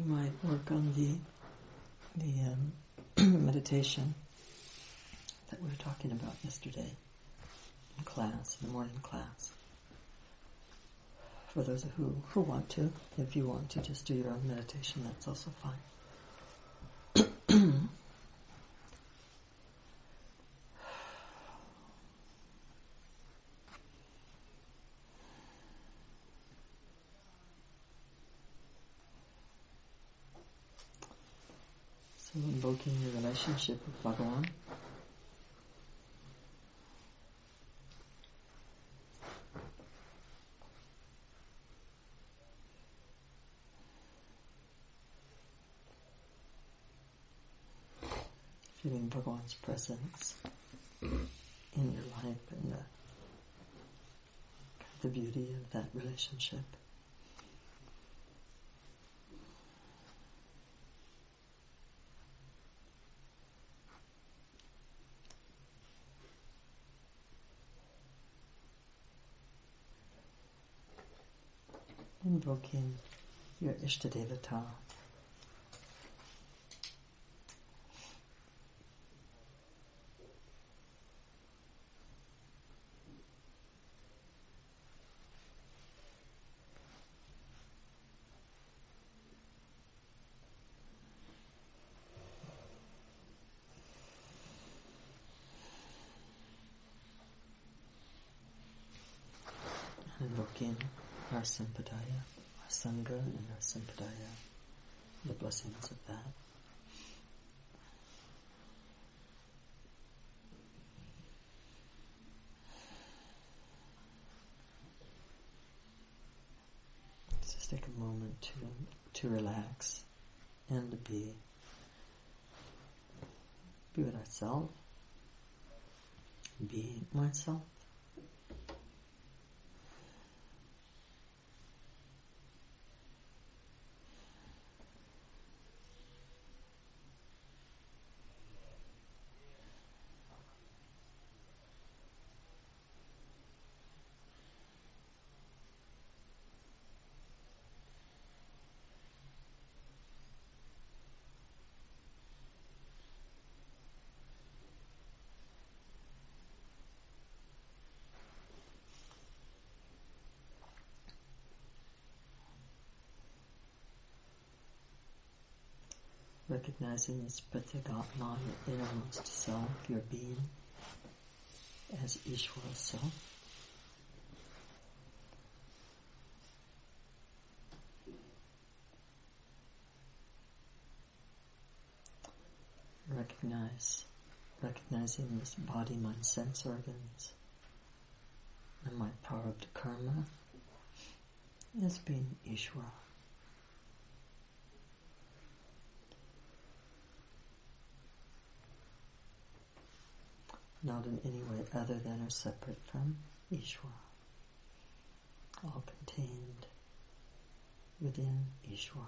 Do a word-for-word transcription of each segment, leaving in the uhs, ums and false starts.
might work on the the um, meditation that we were talking about yesterday in class, in the morning class. For those who, who want to, if you want to just do your own meditation, that's also fine. So invoking your relationship with Bhagavan. Feeling Bhagavan's presence in your life and the, the beauty of that relationship. Invoking your Ishtadevata. Invoking our Sampadaya, our Sangha and our Sampadaya, the blessings of that. Let's just take a moment to to relax and to be, be with ourselves, be myself. Recognizing this Pratyagatma, your innermost self, your being, as Ishvara self. Recognize, recognizing this body, mind, sense organs, and my prarabdha karma as being Ishvara. Not in any way other than or separate from Ishvara. All contained within Ishvara.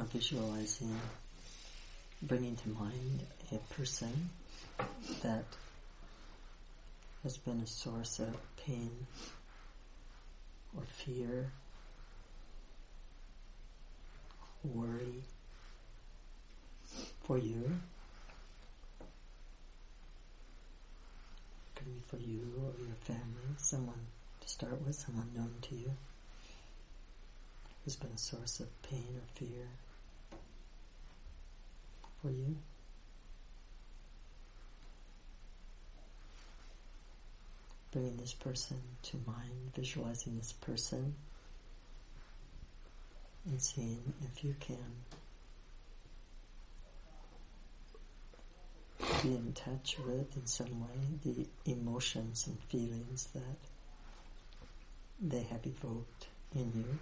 visualizing, bringing to mind a person that has been a source of pain or fear, worry for you. Could be for you or your family, someone to start with, someone known to you, who's been a source of pain or fear for you. Bringing this person to mind, visualizing this person, and seeing if you can be in touch with, in some way, the emotions and feelings that they have evoked in you.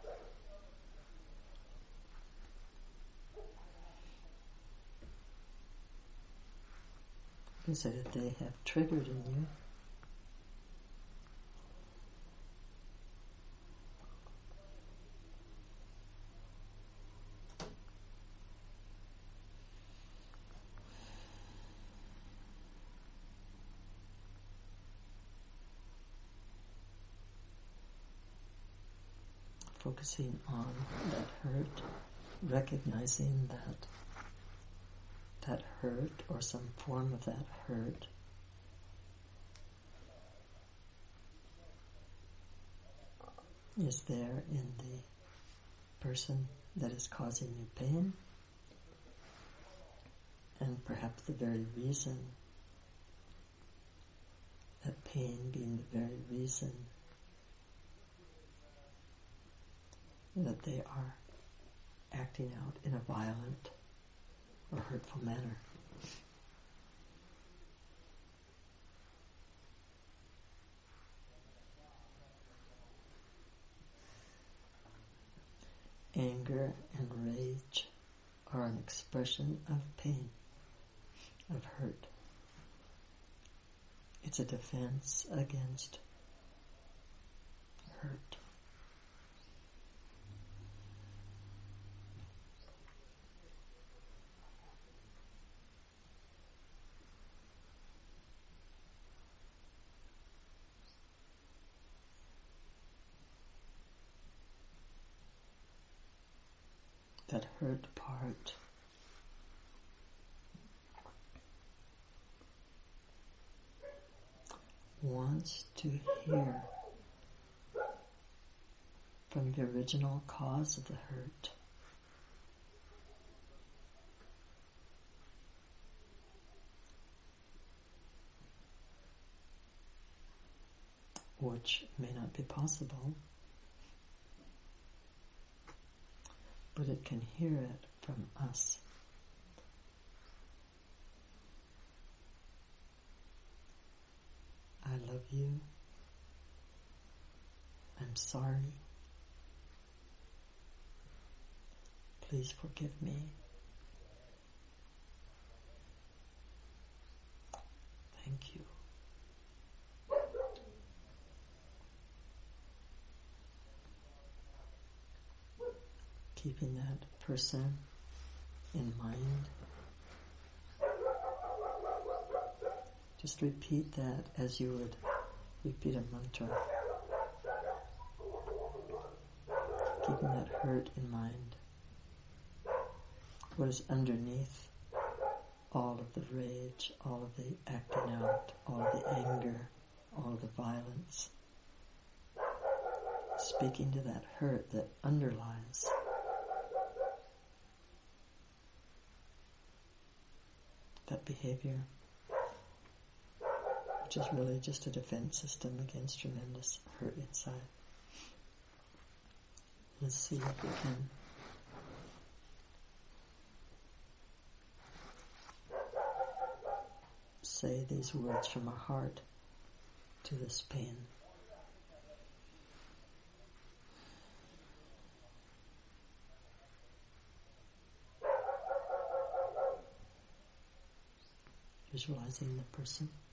You say that they have triggered in you. Focusing on that hurt, recognizing that that hurt or some form of that hurt is there in the person that is causing you pain, and perhaps the very reason, that pain being the very reason that they are acting out in a violent or hurtful manner. Anger and rage are an expression of pain, of hurt. It's a defense against hurt. That hurt part wants to hear from the original cause of the hurt. Which may not be possible, but it can hear it from us. I love you. I'm sorry. Please forgive me. Thank you. Keeping that person in mind. Just repeat that as you would repeat a mantra. Keeping that hurt in mind. What is underneath all of the rage, all of the acting out, all of the anger, all of the violence. Speaking to that hurt that underlies that behavior, which is really just a defense system against tremendous hurt inside. Let's see if we can say these words from our heart to this pain. Visualizing the person.